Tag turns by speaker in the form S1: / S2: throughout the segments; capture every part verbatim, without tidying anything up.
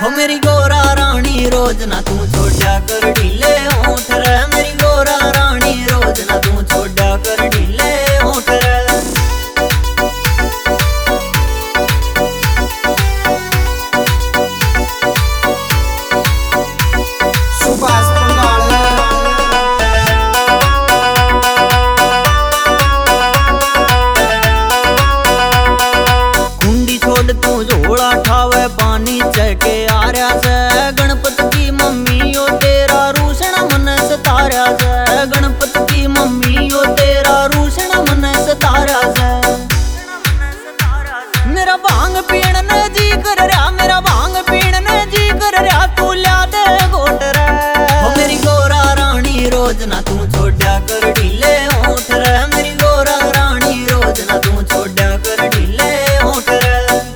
S1: हो मेरी गोरा रानी रोज ना तू छोड़ा कर ढीले होठ रे। मेरी गोरा रानी रोज ना तू छोड़ा कर ढीले होठ रे।
S2: सुभाष
S1: कुंडी छोड़ तू झोला ठावे पानी चके आ रहा से। गणपत की मम्मी ओ तेरा रूसण मन सतारा से। गणपत की मम्मी ओ तेरा रूसण मन सतारा से। मेरा भांग पीण ने जी कर रहा, मेरा भांग पीण ने जी कर रहा, तू ल्या दे घोट रे। हो मेरी गोरा रानी रोज ना तू छोड़ा कर ढीले होठ रे। मेरी गोरा रानी रोज ना तू छोड़ा कर ढीले होठ रे।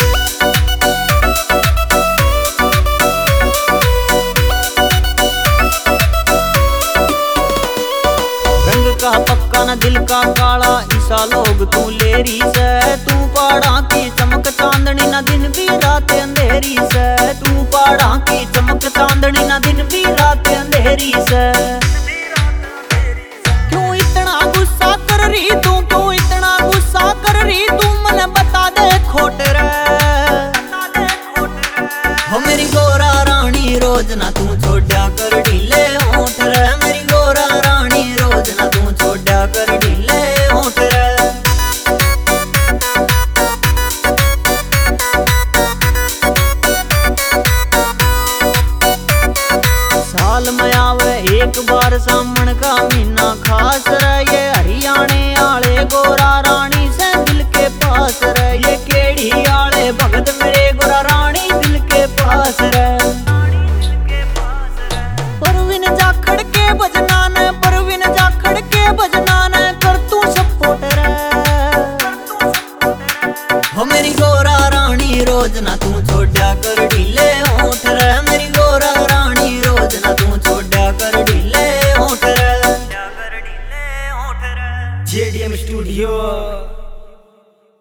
S1: रंग का पक्का न दिल का काला, ईसा लोग तू लेरी से। तू पहाड़ा की चमक चांदनी ना दिन भी रात अंधेरी से। तू पहाड़ा की चमक चांदनी ना दिन भी रात अंधेरी से। क्यों इतना गुस्सा कर रही तू, क्यों इतना गुस्सा कर रही तू, मन बता दे खोट रे। हो मेरी गोरा रानी रोज ना तू छोड़ा कर ढीले होठ रे। मेरी गोरा रानी रोज ना तू छोड़ा कर ढीले होठ रे। साल में आवे एक बार सामन का महीना,